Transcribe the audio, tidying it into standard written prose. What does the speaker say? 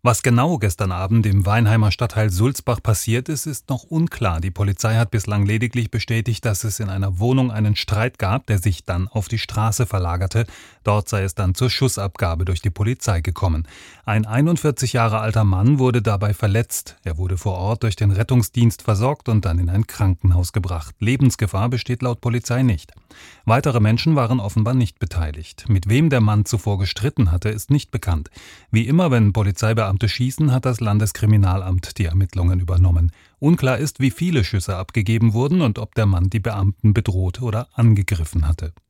Was genau gestern Abend im Weinheimer Stadtteil Sulzbach passiert ist, ist noch unklar. Die Polizei hat bislang lediglich bestätigt, dass es in einer Wohnung einen Streit gab, der sich dann auf die Straße verlagerte. Dort sei es dann zur Schussabgabe durch die Polizei gekommen. Ein 41 Jahre alter Mann wurde dabei verletzt. Er wurde vor Ort durch den Rettungsdienst versorgt und dann in ein Krankenhaus gebracht. Lebensgefahr besteht laut Polizei nicht. Weitere Menschen waren offenbar nicht beteiligt. Mit wem der Mann zuvor gestritten hatte, ist nicht bekannt. Wie immer, wenn Polizeibeamte schießen, hat das Landeskriminalamt die Ermittlungen übernommen. Unklar ist, wie viele Schüsse abgegeben wurden und ob der Mann die Beamten bedroht oder angegriffen hatte.